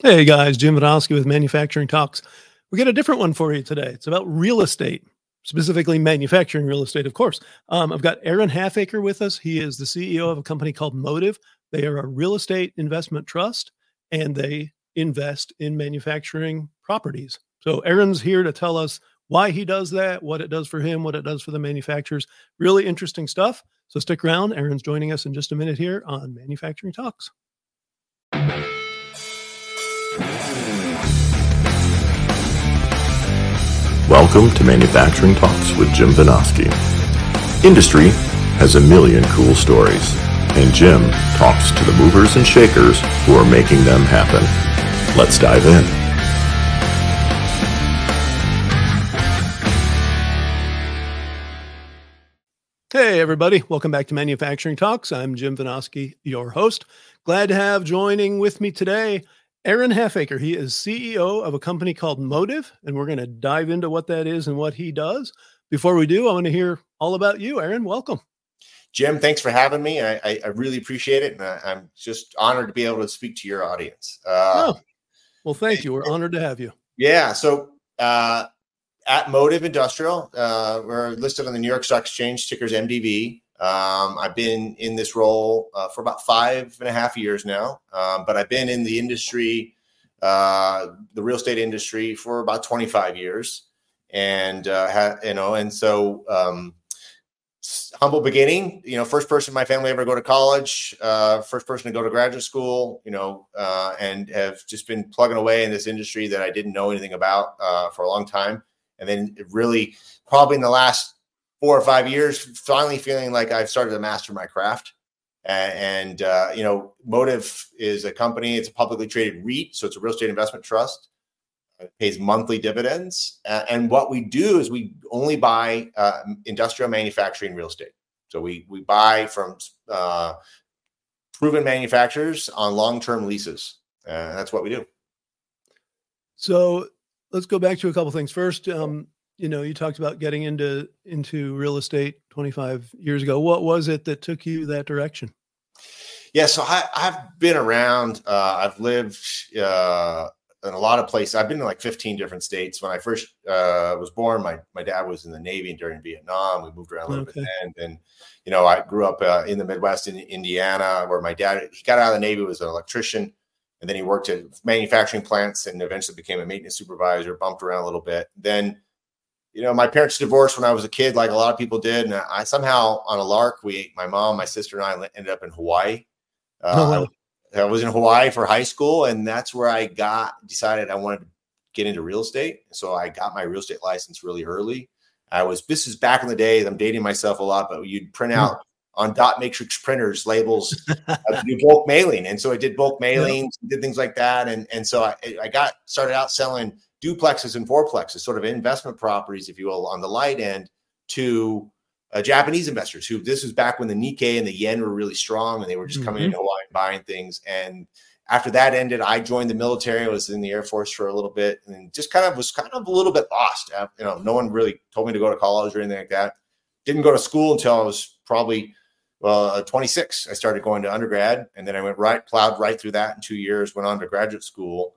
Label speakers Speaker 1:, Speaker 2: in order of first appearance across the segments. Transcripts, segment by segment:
Speaker 1: Hey guys, Jim Vinosky with Manufacturing Talks. We got a different one for you today. It's about real estate, specifically manufacturing real estate, of course. I've got Aaron Halfacre with us. He is the CEO of a company called Motive. They are a real estate investment trust and they invest in manufacturing properties. So Aaron's here to tell us why he does that, what it does for him, what it does for the manufacturers. Really interesting stuff. So stick around. Aaron's joining us in just a minute here on Manufacturing Talks.
Speaker 2: Welcome to Manufacturing Talks with Jim Vinosky. Industry has a million cool stories, and Jim talks to the movers and shakers who are making them happen. Let's dive in.
Speaker 1: Hey, everybody. Welcome back to Manufacturing Talks. I'm Jim Vinosky, your host. Glad to have joining with me today Aaron Halfacre. He is CEO of a company called Motive, and we're going to dive into what that is and what he does. Before we do, I want to hear all about you. Aaron, welcome.
Speaker 3: Jim, thanks for having me. I really appreciate it, and I'm just honored to be able to speak to your audience.
Speaker 1: Well, thank you. We're honored to have you.
Speaker 3: Yeah, so at Motive Industrial, we're listed on the New York Stock Exchange, ticker's MDV. I've been in this role for about 5.5 years now, but I've been in the industry, the real estate industry, for about 25 years, and humble beginning. First person in my family ever to go to college, first person to go to graduate school. And have just been plugging away in this industry that I didn't know anything about for a long time, and then it really, probably in the last 4 or 5 years, finally feeling like I've started to master my craft. Motive is a company. It's a publicly traded REIT, so it's a real estate investment trust. It pays monthly dividends. And what we do is we only buy industrial manufacturing real estate. So we buy from proven manufacturers on long-term leases. That's what we do.
Speaker 1: So let's go back to a couple things. First, you talked about getting into real estate 25 years ago. What was it that took you that direction?
Speaker 3: Yeah, so I've been around. I've lived in a lot of places. I've been in like 15 different states. When I first was born, my dad was in the Navy during Vietnam. We moved around a little bit then. And I grew up in the Midwest in Indiana, where my dad, he got out of the Navy, was an electrician. And then he worked at manufacturing plants and eventually became a maintenance supervisor, bumped around a little bit. Then my parents divorced when I was a kid, like a lot of people did. And I somehow, on a lark, my mom, my sister, and I ended up in Hawaii. I was in Hawaii for high school, and that's where I decided I wanted to get into real estate. So I got my real estate license really early. This is back in the day. I'm dating myself a lot, but you'd print out on dot matrix printers labels to do bulk mailing. And so I did bulk mailings, did things like that. And so I started out selling duplexes and fourplexes, sort of investment properties, if you will, on the light end to Japanese investors this was back when the Nikkei and the yen were really strong and they were just coming into Hawaii and buying things. And after that ended, I joined the military. I was in the Air Force for a little bit and just was a little bit lost. No one really told me to go to college or anything like that. Didn't go to school until I was probably 26. I started going to undergrad, and then I plowed right through that in 2 years, went on to graduate school.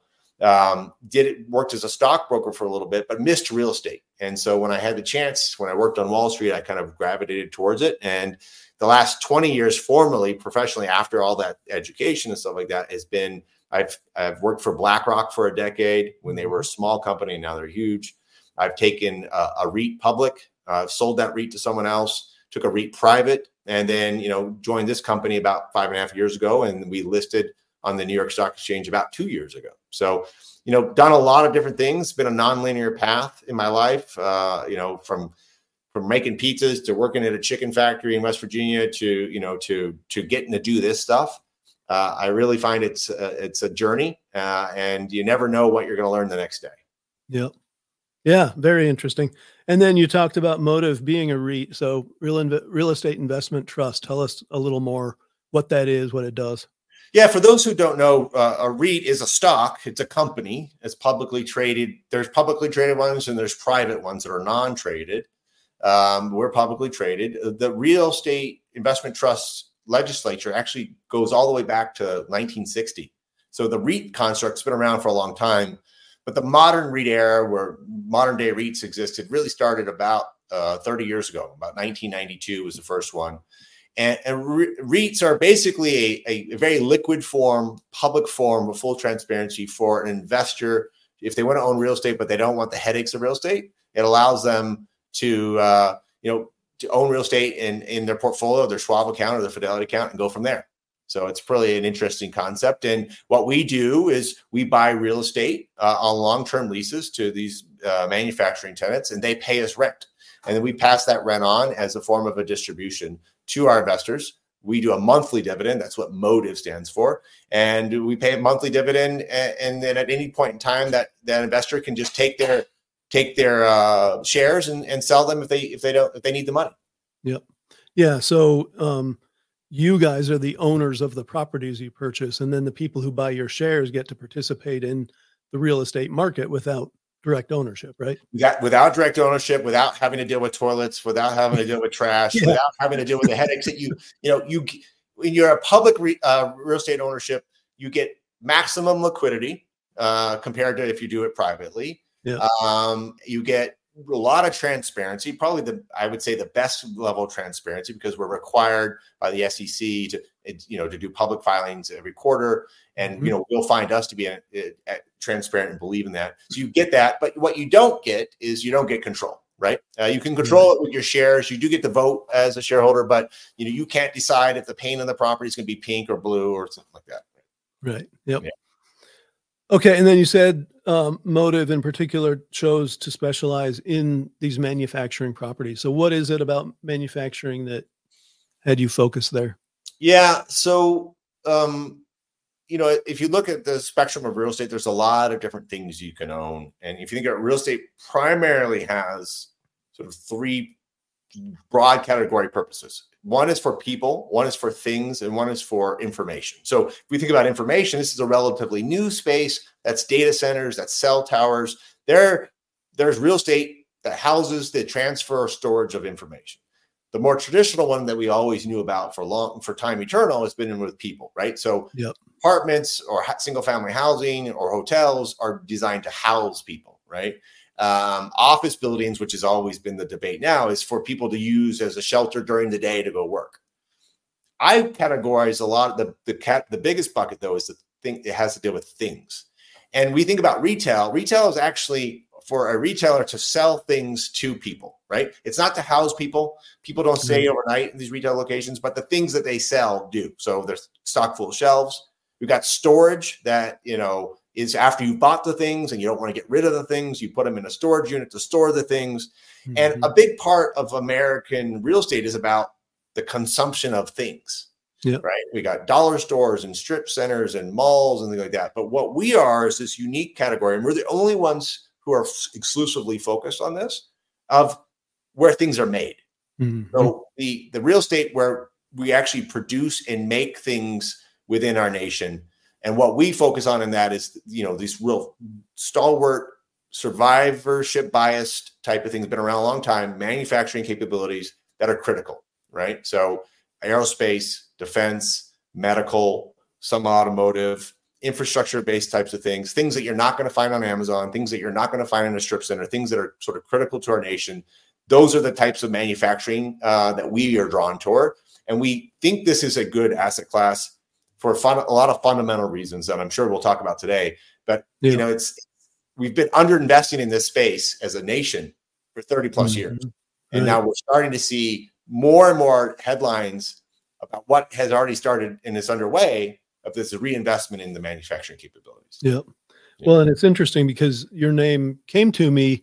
Speaker 3: Worked as a stockbroker for a little bit, but missed real estate. And so when I had the chance, when I worked on Wall Street, I kind of gravitated towards it. And the last 20 years, formally, professionally, after all that education and stuff like that, has been, I've worked for BlackRock for a decade when they were a small company. Now they're huge. I've taken a REIT public, sold that REIT to someone else, took a REIT private, and then, joined this company about 5.5 years ago. And we listed on the New York Stock Exchange about 2 years ago. So, done a lot of different things, been a nonlinear path in my life, from making pizzas to working at a chicken factory in West Virginia to getting to do this stuff. I really find it's a journey, and you never know what you're going to learn the next day.
Speaker 1: Yep. Yeah, very interesting. And then you talked about Motive being a REIT, so real estate investment trust. Tell us a little more what that is, what it does.
Speaker 3: Yeah, for those who don't know, a REIT is a stock. It's a company. It's publicly traded. There's publicly traded ones and there's private ones that are non-traded. We're publicly traded. The real estate investment trust legislature actually goes all the way back to 1960. So the REIT construct's been around for a long time, but the modern REIT era, where modern day REITs existed, really started about 30 years ago. About 1992 was the first one. And REITs are basically a very liquid form, public form of full transparency for an investor. If they want to own real estate, but they don't want the headaches of real estate, it allows them to own real estate in their portfolio, their Schwab account or their Fidelity account, and go from there. So it's really an interesting concept. And what we do is we buy real estate on long-term leases to these manufacturing tenants, and they pay us rent. And then we pass that rent on as a form of a distribution to our investors. We do a monthly dividend. That's what Motive stands for. And we pay a monthly dividend. And then at any point in time, that investor can just take their shares and sell them if they need the money.
Speaker 1: Yep. Yeah. So you guys are the owners of the properties you purchase, and then the people who buy your shares get to participate in the real estate market without direct ownership, right?
Speaker 3: Without direct ownership, without having to deal with toilets, without having to deal with trash, without having to deal with the headaches that when you're a public real estate ownership, you get maximum liquidity compared to if you do it privately.
Speaker 1: Yeah.
Speaker 3: You get a lot of transparency, probably I would say the best level of transparency, because we're required by the SEC to do public filings every quarter. And, you'll find us to be transparent and believe in that. So you get that. But what you don't get is you don't get control, right? You can control it with your shares. You do get to vote as a shareholder, but, you can't decide if the paint on the property is going to be pink or blue or something like that.
Speaker 1: Right. Yep.
Speaker 3: Yeah.
Speaker 1: Okay. And then you said Motive in particular chose to specialize in these manufacturing properties. So what is it about manufacturing that had you focus there?
Speaker 3: Yeah. So, if you look at the spectrum of real estate, there's a lot of different things you can own. And if you think about real estate, primarily has sort of three broad category purposes. One is for people, one is for things, and one is for information. So if we think about information, this is a relatively new space. That's data centers, that's cell towers. There's real estate that houses the transfer or storage of information. The more traditional one that we always knew about for time eternal has been in with people, right? So apartments or single family housing or hotels are designed to house people, right? Office buildings, which has always been the debate now, is for people to use as a shelter during the day to go work. I categorize a lot of the biggest bucket, though, is the thing that has to deal with things. And we think about retail. Retail is actually for a retailer to sell things to people, right? It's not to house people. People don't stay overnight in these retail locations, but the things that they sell do. So there's stock full shelves. We've got storage that, is after you bought the things and you don't want to get rid of the things, you put them in a storage unit to store the things. Mm-hmm. And a big part of American real estate is about the consumption of things, right? We got dollar stores and strip centers and malls and things like that. But what we are is this unique category, and we're the only ones who are exclusively focused on this, of where things are made. Mm-hmm. So the real estate where we actually produce and make things within our nation. And what we focus on in that is, these real stalwart, survivorship biased type of things, been around a long time, manufacturing capabilities that are critical, right? So aerospace, defense, medical, some automotive, infrastructure-based types of things that you're not going to find on Amazon, things that you're not going to find in a strip center, things that are sort of critical to our nation. Those are the types of manufacturing that we are drawn toward. And we think this is a good asset class for a lot of fundamental reasons that I'm sure we'll talk about today. But, we've been underinvesting in this space as a nation for 30 plus years. And now we're starting to see more and more headlines about what has already started and is underway of this reinvestment in the manufacturing capabilities.
Speaker 1: Well, and it's interesting because your name came to me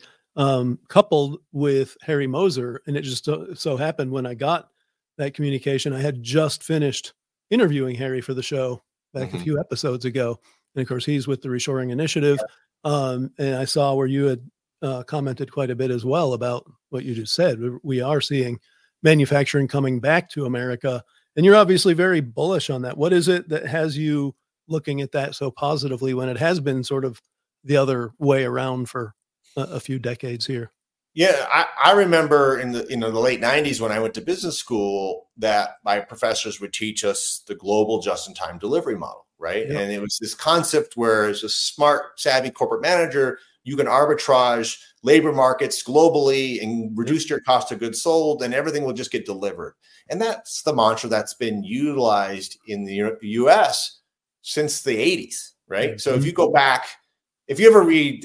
Speaker 1: coupled with Harry Moser. And it just so happened when I got that communication, I had just finished interviewing Harry for the show back a few episodes ago. And of course, he's with the Reshoring Initiative. And I saw where you had commented quite a bit as well about what you just said. We are seeing manufacturing coming back to America. And you're obviously very bullish on that. What is it that has you looking at that so positively when it has been sort of the other way around for a few decades here?
Speaker 3: Yeah, I remember in the late 90s when I went to business school that my professors would teach us the global just-in-time delivery model, right?
Speaker 1: Yep.
Speaker 3: And it was this concept where as a smart, savvy corporate manager, you can arbitrage labor markets globally and reduce your cost of goods sold, and everything will just get delivered. And that's the mantra that's been utilized in the US since the 80s, right? Mm-hmm. So if you go back, if you ever read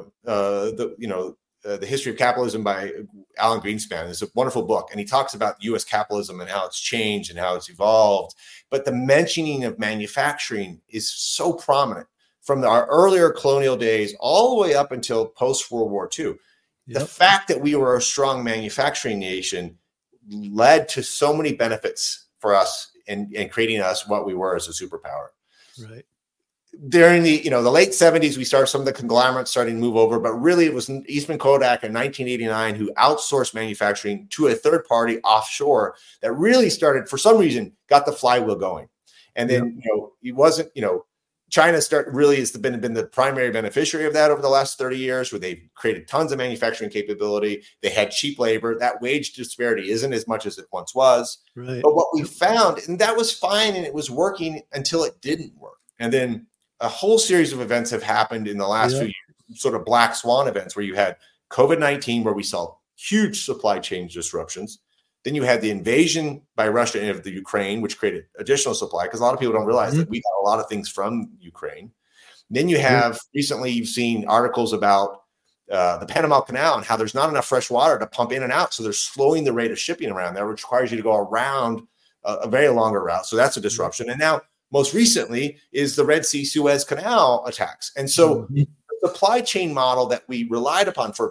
Speaker 3: the History of Capitalism by Alan Greenspan, it's a wonderful book, and he talks about U.S. capitalism and how it's changed and how it's evolved. But the mentioning of manufacturing is so prominent from our earlier colonial days all the way up until post-World War II. Yep. The fact that we were a strong manufacturing nation led to so many benefits for us and creating us what we were as a superpower.
Speaker 1: Right.
Speaker 3: During the late 70s, we started some of the conglomerates starting to move over, but really it was Eastman Kodak in 1989 who outsourced manufacturing to a third party offshore that really started, for some reason, got the flywheel going. And then, it wasn't, China has been the primary beneficiary of that over the last 30 years, where they've created tons of manufacturing capability. They had cheap labor. That wage disparity isn't as much as it once was.
Speaker 1: Right.
Speaker 3: But what we found, and that was fine, and it was working until it didn't work. And then a whole series of events have happened in the last few years, sort of black swan events, where you had COVID-19, where we saw huge supply chain disruptions. Then you had the invasion by Russia of the Ukraine, which created additional supply, because a lot of people don't realize that we got a lot of things from Ukraine. Then you have recently, you've seen articles about the Panama Canal and how there's not enough fresh water to pump in and out. So they're slowing the rate of shipping around there, which requires you to go around a very longer route. So that's a disruption. And now, most recently, is the Red Sea Suez Canal attacks. And so the supply chain model that we relied upon for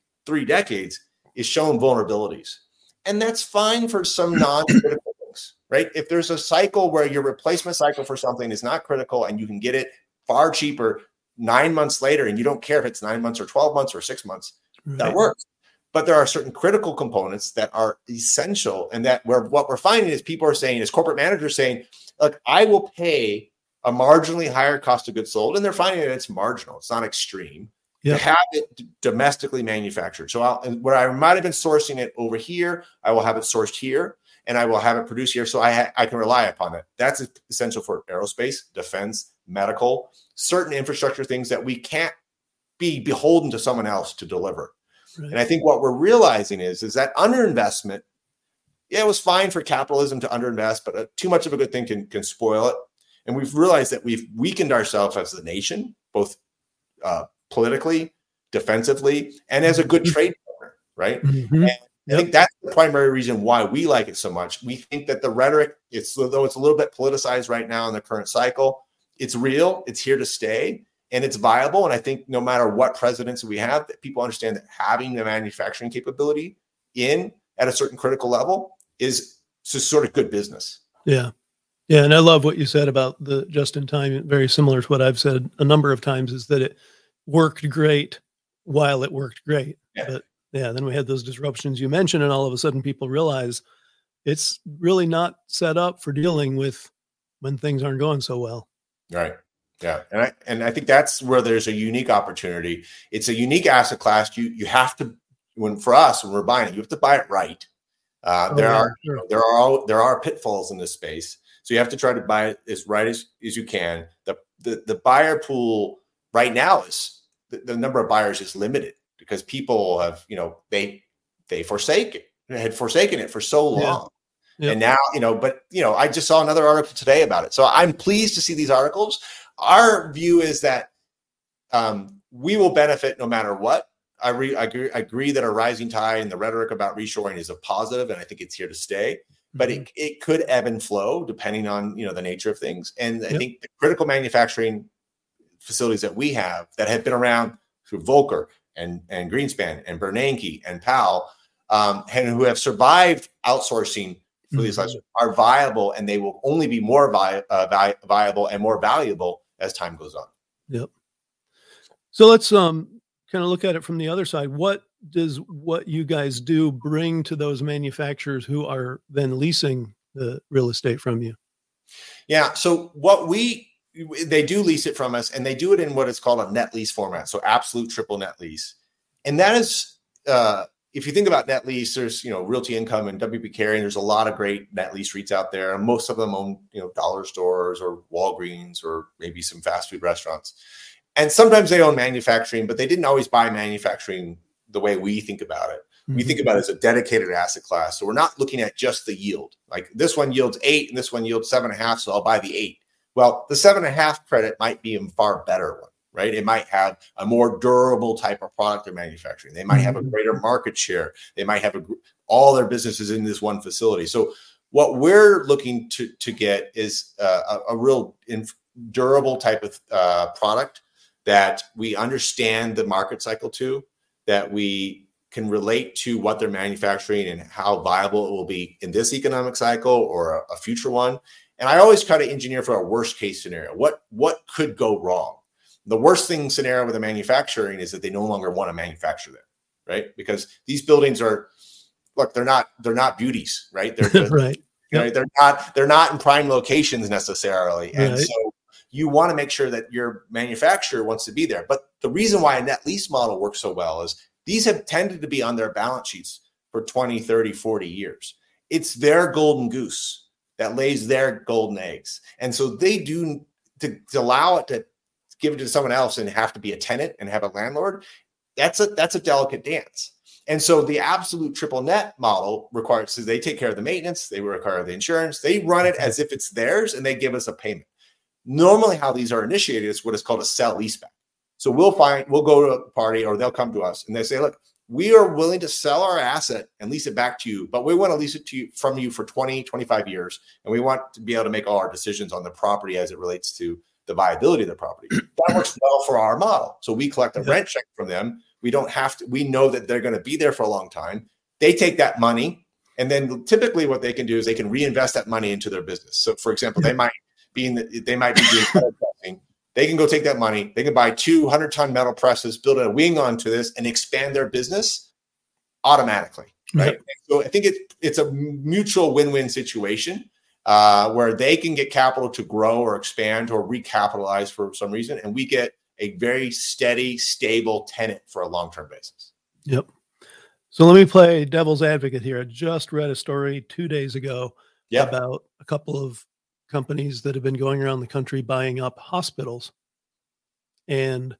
Speaker 3: 3 decades is showing vulnerabilities. And that's fine for some non-critical things, right? If there's a cycle where your replacement cycle for something is not critical and you can get it far cheaper 9 months later, and you don't care if it's 9 months or 12 months or 6 months, that works. But there are certain critical components that are essential, and that what we're finding is people are saying, as corporate managers saying, look, I will pay a marginally higher cost of goods sold, and they're finding that it's marginal. It's not extreme. To have it domestically manufactured. So where I might have been sourcing it over here, I will have it sourced here, and I will have it produced here. So I can rely upon it. That's essential for aerospace, defense, medical, certain infrastructure things that we can't be beholden to someone else to deliver. Right. And I think what we're realizing is that underinvestment, it was fine for capitalism to underinvest, but too much of a good thing can spoil it. And we've realized that we've weakened ourselves as a nation, both politically, defensively, and as a good trade partner, right? Mm-hmm. And I think that's the primary reason why we like it so much. We think that the rhetoric, though it's a little bit politicized right now in the current cycle, it's real, it's here to stay, and it's viable. And I think no matter what presidency we have, that people understand that having the manufacturing capability at a certain critical level is just sort of good business.
Speaker 1: Yeah. Yeah. And I love what you said about the just-in-time, very similar to what I've said a number of times, is that it worked great while it worked great. Yeah. But then we had those disruptions you mentioned, and all of a sudden people realize it's really not set up for dealing with when things aren't going so well.
Speaker 3: Right. Yeah. And I think that's where there's a unique opportunity. It's a unique asset class. You have to, when we're buying it, you have to buy it right. There are pitfalls in this space. So you have to try to buy it as right as you can. The buyer pool right now is the number of buyers is limited because people have, they had forsaken it for so long. Yeah. And now, I just saw another article today about it. So I'm pleased to see these articles. Our view is that we will benefit no matter what. I agree that a rising tide and the rhetoric about reshoring is a positive, and I think it's here to stay. But it could ebb and flow depending on the nature of things. And I think the critical manufacturing facilities that we have that have been around through Volcker and Greenspan and Bernanke and Powell, and who have survived outsourcing for these lives are viable, and they will only be more viable and more valuable as time goes on.
Speaker 1: Yep. So let's kind of look at it from the other side. What does what you guys do bring to those manufacturers who are then leasing the real estate from you?
Speaker 3: Yeah. So they do lease it from us, and they do it in what is called a net lease format. So absolute triple net lease. And that is if you think about net lease, there's, Realty Income and WP Carey, and there's a lot of great net lease REITs out there. And most of them own, dollar stores or Walgreens or maybe some fast food restaurants. And sometimes they own manufacturing, but they didn't always buy manufacturing the way we think about it. Mm-hmm. We think about it as a dedicated asset class. So we're not looking at just the yield. Like this one yields 8 and this one yields 7.5. So I'll buy the 8. Well, the 7.5 credit might be a far better one. Right? It might have a more durable type of product they're manufacturing. They might have a greater market share. They might have all their businesses in this one facility. So what we're looking to get is a real durable type of product that we understand the market cycle to, that we can relate to what they're manufacturing and how viable it will be in this economic cycle or a future one. And I always try to engineer for a worst case scenario. What could go wrong? The worst thing scenario with the manufacturing is that they no longer want to manufacture there, right? Because these buildings are, look, they're not beauties, right? They're just,
Speaker 1: right.
Speaker 3: Yep. They're not in prime locations necessarily, and so you want to make sure that your manufacturer wants to be there. But the reason why a net lease model works so well is these have tended to be on their balance sheets for 20, 30, 40 years. It's their golden goose that lays their golden eggs, and so they do to allow it to give it to someone else and have to be a tenant and have a landlord, that's a delicate dance. And so the absolute triple net model requires, so they take care of the maintenance, they require the insurance, they run it as if it's theirs, and they give us a payment. Normally how these are initiated is what is called a sell leaseback. So we'll go to a party, or they'll come to us and they say, look, we are willing to sell our asset and lease it back to you, but we want to lease it from you for 20, 25 years. And we want to be able to make all our decisions on the property as it relates to the viability of the property. That works well for our model. So we collect a rent check from them. We don't have to, we know that they're going to be there for a long time. They take that money, and then typically what they can do is they can reinvest that money into their business. So for example, they might be doing metal pressing. They can go take that money. They can buy 200-ton metal presses, build a wing onto this, and expand their business automatically. Right. So I think it's a mutual win-win situation. Where they can get capital to grow or expand or recapitalize for some reason, and we get a very steady, stable tenant for a long-term basis.
Speaker 1: Yep. So let me play devil's advocate here. I just read a story 2 days ago about a couple of companies that have been going around the country buying up hospitals. And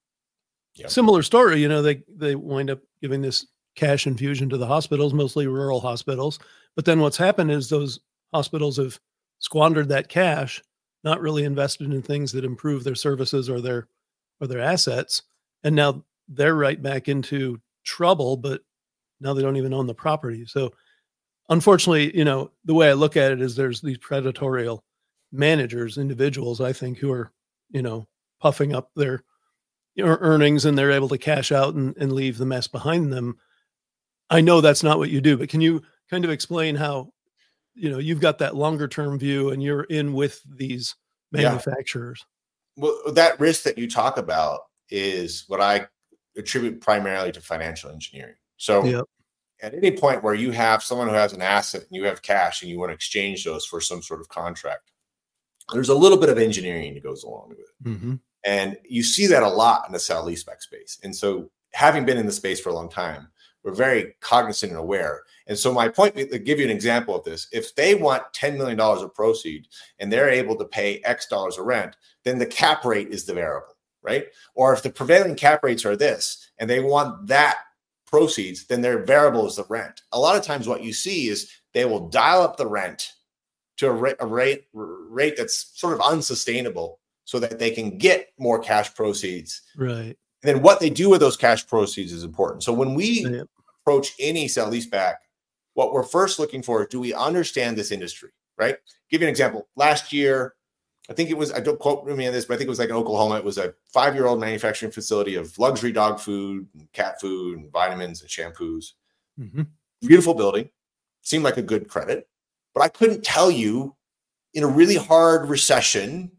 Speaker 1: similar story, they wind up giving this cash infusion to the hospitals, mostly rural hospitals. But then what's happened is those hospitals have squandered that cash, not really invested in things that improve their services or their assets. And now they're right back into trouble, but now they don't even own the property. So unfortunately, the way I look at it is there's these predatory managers, individuals, I think, who are, puffing up their earnings, and they're able to cash out and leave the mess behind them. I know that's not what you do, but can you kind of explain how, you've got that longer term view and you're in with these manufacturers?
Speaker 3: Well, that risk that you talk about is what I attribute primarily to financial engineering. So at any point where you have someone who has an asset and you have cash and you want to exchange those for some sort of contract, there's a little bit of engineering that goes along with it. Mm-hmm. And you see that a lot in the sell leaseback space. And so having been in the space for a long time, we're very cognizant and aware. And so my point, to give you an example of this, if they want $10 million of proceeds and they're able to pay X dollars of rent, then the cap rate is the variable, right? Or if the prevailing cap rates are this and they want that proceeds, then their variable is the rent. A lot of times what you see is they will dial up the rent to a rate that's sort of unsustainable so that they can get more cash proceeds.
Speaker 1: Right.
Speaker 3: And then what they do with those cash proceeds is important. So when we approach any sell leaseback, what we're first looking for is, do we understand this industry, right? Give you an example. Last year, I think it was, I don't quote me on this, but I think it was like in Oklahoma. It was a 5-year-old manufacturing facility of luxury dog food, and cat food, and vitamins and shampoos. Mm-hmm. Beautiful building. Seemed like a good credit. But I couldn't tell you in a really hard recession,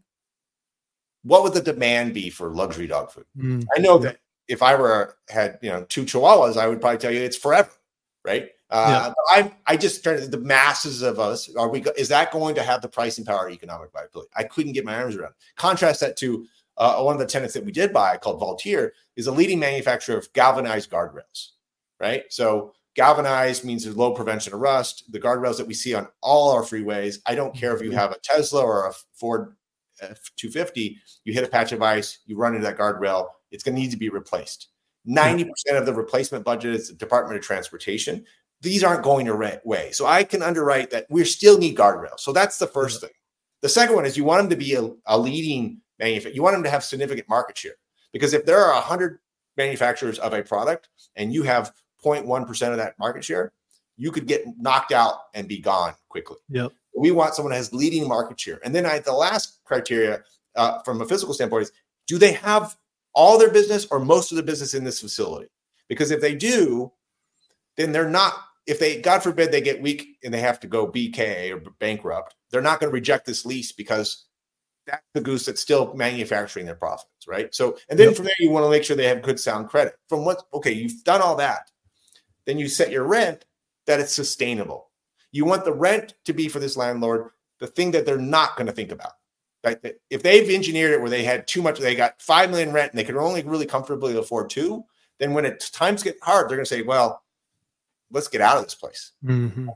Speaker 3: what would the demand be for luxury dog food? Mm. I know that if I had 2 Chihuahuas, I would probably tell you it's forever, right? But I just turned the masses of us. Is that going to have the pricing power, economic viability? I couldn't get my arms around. Contrast that to one of the tenants that we did buy called Valtier is a leading manufacturer of galvanized guardrails, right? So galvanized means there's low prevention of rust. The guardrails that we see on all our freeways, I don't care if you have a Tesla or a Ford F-250, you hit a patch of ice, you run into that guardrail, it's going to need to be replaced. 90% of the replacement budget is the Department of Transportation. These aren't going away. So I can underwrite that we still need guardrails. So that's the first thing. The second one is you want them to be a leading manufacturer. You want them to have significant market share. Because if there are 100 manufacturers of a product and you have 0.1% of that market share, you could get knocked out and be gone quickly.
Speaker 1: Yep.
Speaker 3: We want someone that has leading market share. And then the last criteria from a physical standpoint is, do they have all their business or most of the business in this facility? Because if they do, then they're not, if they, God forbid, they get weak and they have to go BK or bankrupt, they're not going to reject this lease because that's the goose that's still manufacturing their profits, right? So, and then from there, you want to make sure they have good sound credit. From what, okay, you've done all that. Then you set your rent that it's sustainable. You want the rent to be for this landlord the thing that they're not going to think about. Right? If they've engineered it where they had too much, they got $5 million rent and they can only really comfortably afford $2 million, then when times get hard, they're going to say, well, let's get out of this place.
Speaker 1: Mm-hmm.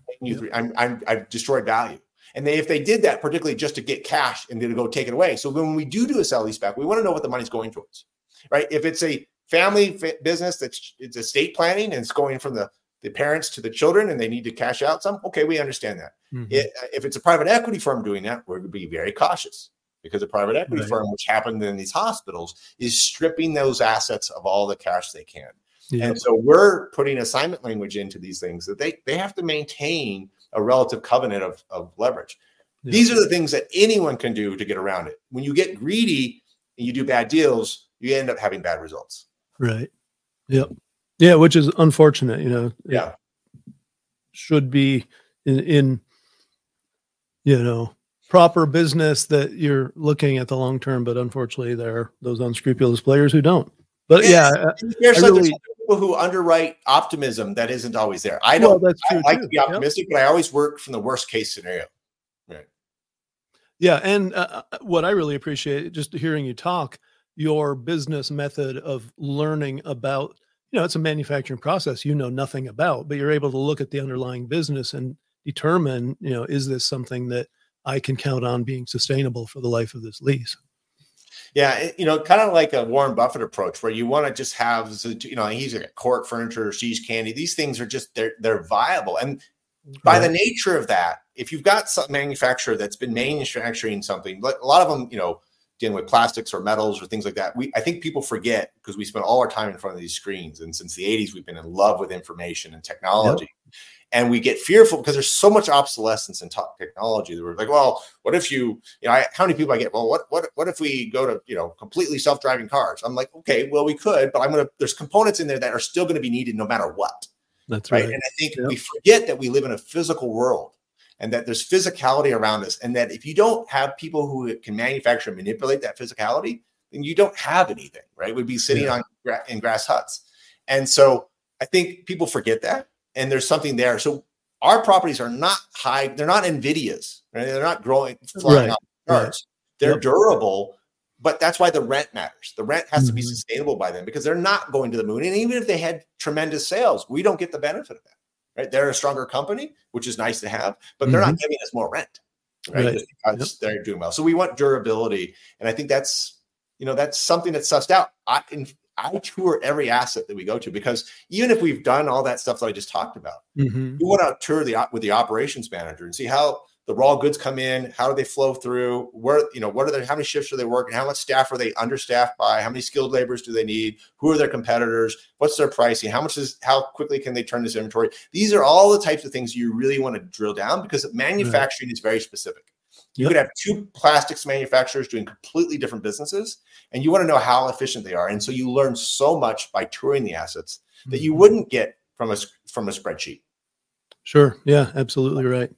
Speaker 3: I've destroyed value. And if they did that, particularly just to get cash and to go take it away. So when we do a sell leaseback, we want to know what the money's going towards, right? If it's a family business it's estate planning and it's going from the parents to the children and they need to cash out some, okay, we understand that. Mm-hmm. If it's a private equity firm doing that, we're going to be very cautious because a private equity firm, which happened in these hospitals, is stripping those assets of all the cash they can. Yeah. And so we're putting assignment language into these things that they have to maintain a relative covenant of leverage. Yeah. These are the things that anyone can do to get around it. When you get greedy and you do bad deals, you end up having bad results.
Speaker 1: Right. Yep. Yeah, which is unfortunate, you know.
Speaker 3: Yeah.
Speaker 1: Should be in proper business that you're looking at the long term, but unfortunately there are those unscrupulous players who don't. But
Speaker 3: there's people who underwrite optimism that isn't always there. I don't like to be optimistic, but I always work from the worst case scenario. Right.
Speaker 1: Yeah. And what I really appreciate, just hearing you talk, your business method of learning about, it's a manufacturing process you know nothing about, but you're able to look at the underlying business and determine, is this something that I can count on being sustainable for the life of this lease?
Speaker 3: Yeah, kind of like a Warren Buffett approach where you want to just have, he's like Court Furniture, Sheesh Candy. These things are just, they're viable. And by the nature of that, if you've got some manufacturer that's been manufacturing something, like a lot of them, dealing with plastics or metals or things like that, I think people forget because we spend all our time in front of these screens. And since the 80s, we've been in love with information and technology. Yep. And we get fearful because there's so much obsolescence in technology that we're like, well, what if how many people I get? Well, what if we go to, completely self-driving cars? I'm like, okay, well, we could, but there's components in there that are still going to be needed no matter what.
Speaker 1: That's right.
Speaker 3: And I think we forget that we live in a physical world and that there's physicality around us. And that if you don't have people who can manufacture and manipulate that physicality, then you don't have anything, right? We'd be sitting in grass huts. And so I think people forget that. And there's something there. So our properties are not high. They're not NVIDIAs. Right? They're not flying off the charts. They're durable, but that's why the rent matters. The rent has to be sustainable by them because they're not going to the moon. And even if they had tremendous sales, we don't get the benefit of that. Right? They're a stronger company, which is nice to have, but they're not giving us more rent. Right? Just because they're doing well. So we want durability. And I think that's something that's sussed out. I tour every asset that we go to because even if we've done all that stuff that I just talked about, we want to tour with the operations manager and see how the raw goods come in, how do they flow through, how many shifts are they working, how much staff are they understaffed by, how many skilled laborers do they need, who are their competitors, what's their pricing, how quickly can they turn this inventory? These are all the types of things you really want to drill down because manufacturing is very specific. You could have two plastics manufacturers doing completely different businesses, and you want to know how efficient they are. And so you learn so much by touring the assets that you wouldn't get from a spreadsheet.
Speaker 1: Sure. Yeah, absolutely right.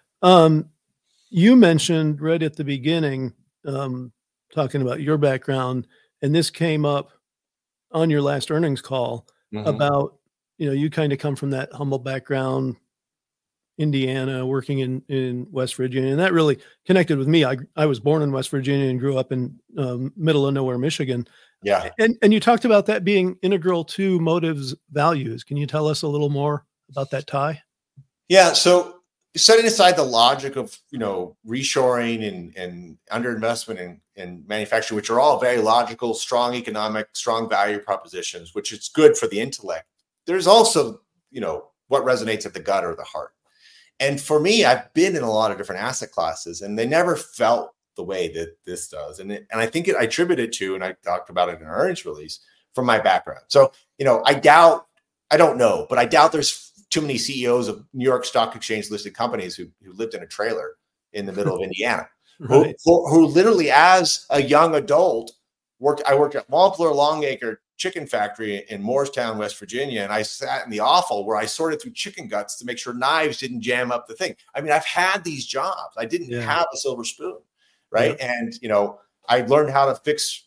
Speaker 1: You mentioned right at the beginning, talking about your background, and this came up on your last earnings call about, you kind of come from that humble background, Indiana, working in West Virginia, and that really connected with me. I was born in West Virginia and grew up in middle of nowhere, Michigan.
Speaker 3: Yeah.
Speaker 1: And you talked about that being integral to Motive's values. Can you tell us a little more about that tie?
Speaker 3: Yeah. So setting aside the logic of, reshoring and underinvestment in manufacturing, which are all very logical, strong economic, strong value propositions, which is good for the intellect. There's also, what resonates at the gut or the heart. And for me, I've been in a lot of different asset classes, and they never felt the way that this does. And I think I attribute it to, and I talked about it in our earnings release, from my background. So, I doubt there's too many CEOs of New York Stock Exchange listed companies who lived in a trailer in the middle of Indiana,
Speaker 1: Right.
Speaker 3: who literally, as a young adult, I worked at Wampler Longacre Chicken Factory in Moorestown, West Virginia, and I sat in the offal where I sorted through chicken guts to make sure knives didn't jam up the thing. I mean, I've had these jobs. I didn't have a silver spoon, right? Yeah. And I learned how to fix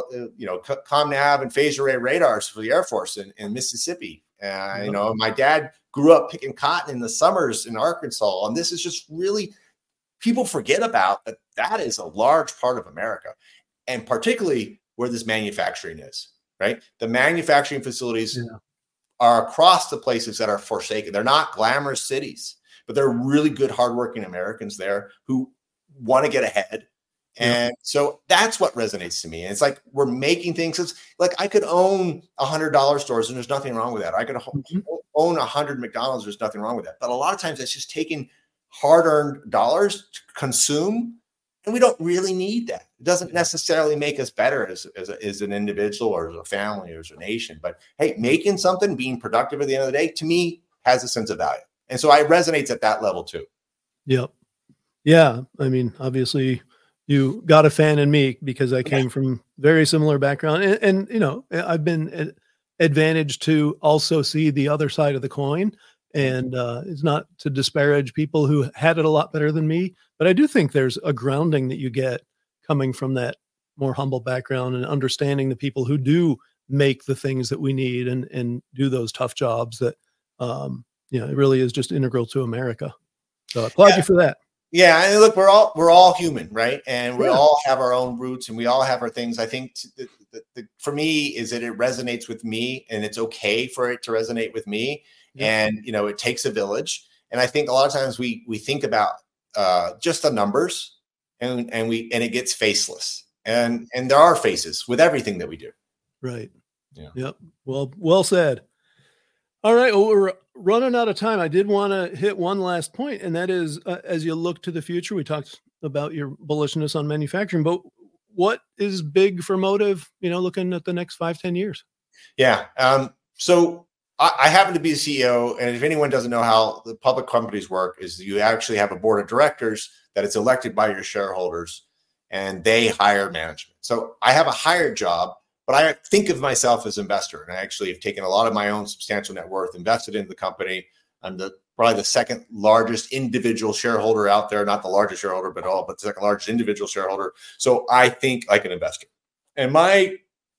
Speaker 3: ComNav and phased array radars for the Air Force in Mississippi. My dad grew up picking cotton in the summers in Arkansas, and this is just really, people forget about that is a large part of America, and particularly where this manufacturing is. Right. The manufacturing facilities are across the places that are forsaken. They're not glamorous cities, but they're really good, hardworking Americans there who want to get ahead. And so that's what resonates to me. And it's like, we're making things. It's like, I could own $100 stores and there's nothing wrong with that. I could own 100 McDonald's. There's nothing wrong with that. But a lot of times it's just taking hard-earned dollars to consume. And we don't really need that. It doesn't necessarily make us better as an individual or as a family or as a nation. But hey, making something, being productive at the end of the day, to me, has a sense of value. And so it resonates at that level too.
Speaker 1: Yep. Yeah. I mean, obviously you got a fan in me because I came from very similar background. And I've been advantaged to also see the other side of the coin. And it's not to disparage people who had it a lot better than me, but I do think there's a grounding that you get coming from that more humble background and understanding the people who do make the things that we need and do those tough jobs that, it really is just integral to America. So I applaud you for that.
Speaker 3: Yeah. And look, we're all human, right? And we all have our own roots and we all have our things. I think for me is that it resonates with me, and it's okay for it to resonate with me. And, it takes a village. And I think a lot of times we think about just the numbers and it gets faceless. And there are faces with everything that we do.
Speaker 1: Right. Yeah. Yep. Well said. All right. Well, we're running out of time. I did want to hit one last point, and that is as you look to the future, we talked about your bullishness on manufacturing, but what is big for Motive, looking at the next 5-10 years?
Speaker 3: Yeah. So I happen to be the CEO, and if anyone doesn't know how the public companies work, is you actually have a board of directors that is elected by your shareholders, and they hire management. So I have a hired job, but I think of myself as an investor, and I actually have taken a lot of my own substantial net worth, invested into the company. I'm probably the second largest individual shareholder out there, not the largest shareholder, but the second largest individual shareholder. So I think like an investor, and my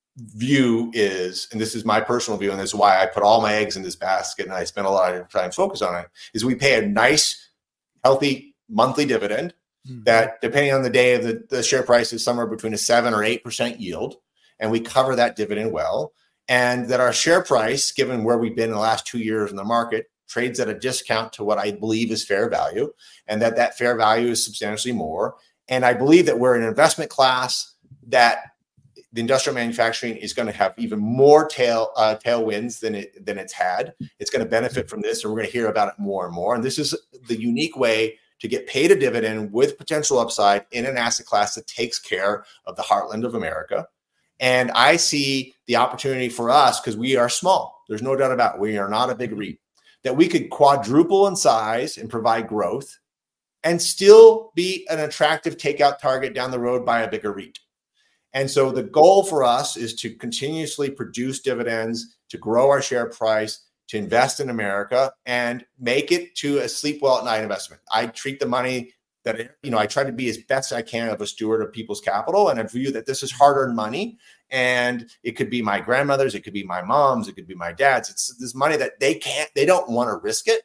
Speaker 3: view is, and this is my personal view, and this is why I put all my eggs in this basket and I spend a lot of time focused on it, is we pay a nice, healthy monthly dividend that, depending on the day of the share price, is somewhere between a 7 or 8% yield. And we cover that dividend well. And that our share price, given where we've been in the last 2 years in the market, trades at a discount to what I believe is fair value, and that fair value is substantially more. And I believe that we're an investment class that the industrial manufacturing is going to have even more tailwinds than it's had. It's going to benefit from this, and we're going to hear about it more and more. And this is the unique way to get paid a dividend with potential upside in an asset class that takes care of the heartland of America. And I see the opportunity for us, because we are small. There's no doubt about it. We are not a big REIT, that we could quadruple in size and provide growth and still be an attractive takeout target down the road by a bigger REIT. And so the goal for us is to continuously produce dividends, to grow our share price, to invest in America, and make it to a sleep well at night investment. I treat the money that, I try to be as best I can of a steward of people's capital, and I view that this is hard-earned money, and it could be my grandmother's, it could be my mom's, it could be my dad's. It's this money that they don't want to risk it.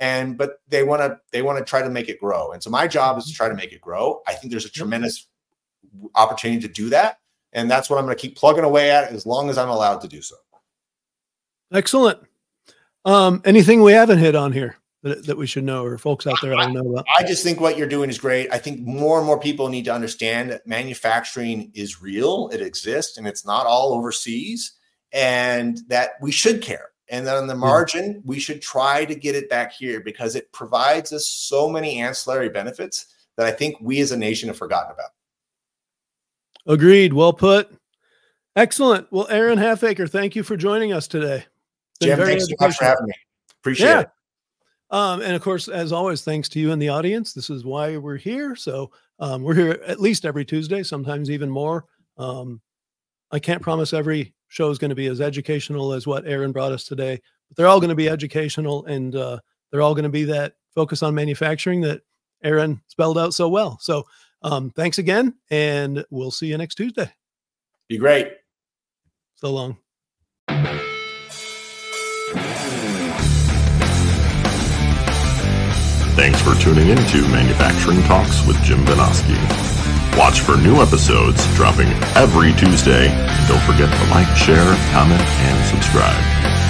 Speaker 3: but they want to try to make it grow. And so my job is to try to make it grow. I think there's a tremendous opportunity to do that. And that's what I'm going to keep plugging away at as long as I'm allowed to do so.
Speaker 1: Excellent. Anything we haven't hit on here that we should know, or folks out there I don't know about?
Speaker 3: I just think what you're doing is great. I think more and more people need to understand that manufacturing is real. It exists, and it's not all overseas, and that we should care. And then on the margin, we should try to get it back here because it provides us so many ancillary benefits that I think we as a nation have forgotten about.
Speaker 1: Agreed. Well put. Excellent. Well, Aaron Halfacre, thank you for joining us today.
Speaker 3: Jim, thanks so much for having me. Appreciate it.
Speaker 1: And of course, as always, thanks to you in the audience. This is why we're here. So we're here at least every Tuesday, sometimes even more. I can't promise every show is going to be as educational as what Aaron brought us today, but they're all going to be educational, and they're all going to be that focus on manufacturing that Aaron spelled out so well. So thanks again, and we'll see you next Tuesday.
Speaker 3: Be great.
Speaker 1: So long.
Speaker 2: Thanks for tuning in to Manufacturing Talks with Jim Vinosky. Watch for new episodes dropping every Tuesday. And don't forget to like, share, comment, and subscribe.